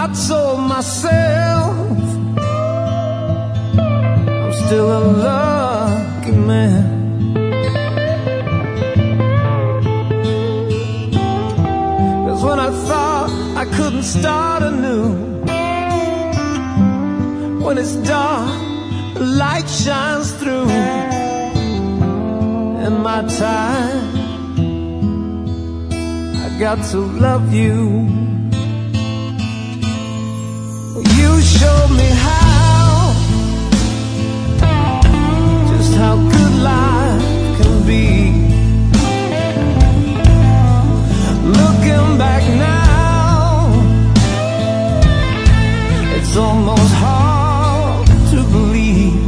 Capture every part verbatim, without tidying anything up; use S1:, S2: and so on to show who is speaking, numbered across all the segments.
S1: told myself I'm still a lucky man. Cause when I thought I couldn't start anew, when it's dark, the light shines through. In my time, I got to love you. You showed me how, just how good life can be. Looking back now, it's almost hard to believe.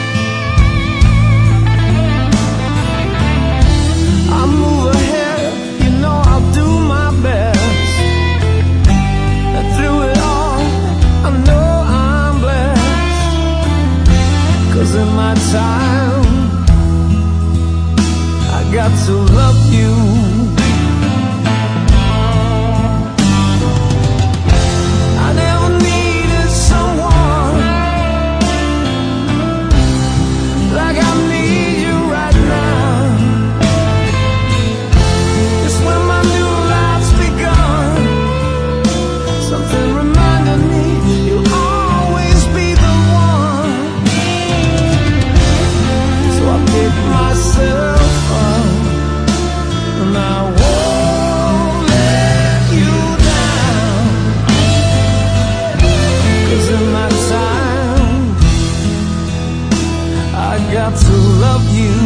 S1: I move ahead, you know I'll do my best. And through it all, I know I'm blessed. Cause in my time, I got to love you. I never needed someone like I need you right now. Just when my new life's begun, something reminded me you'll always be the one. So I pick myself up and I won't let you down. Cause in my time, I got to love you.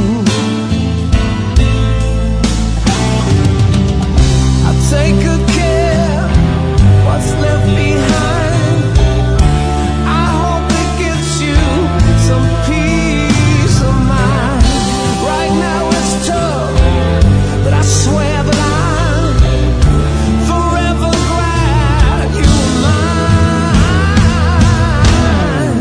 S1: I take good care what's left behind. I hope it gives you some peace of mind. Right now it's tough, but I swear that I'm forever glad you were mine.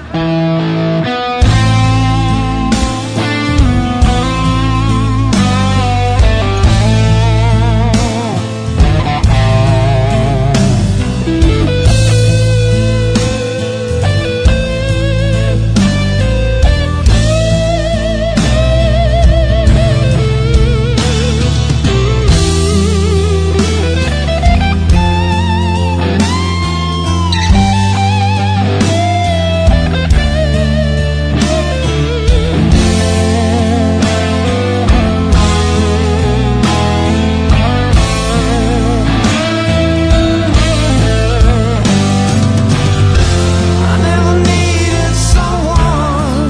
S1: I never needed someone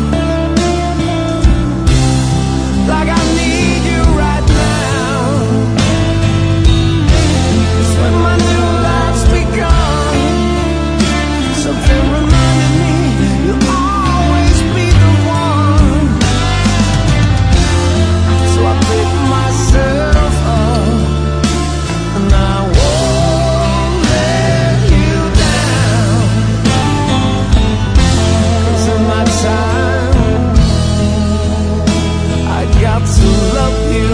S1: like I need you right now. Just when my new life's begun, something reminded me you'll always be the one. So I pick myself up and I won't let you down. Cause in my time, I got to love you.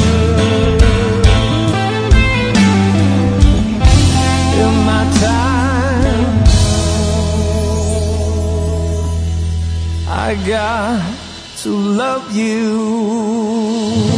S1: In my time, I got to love you.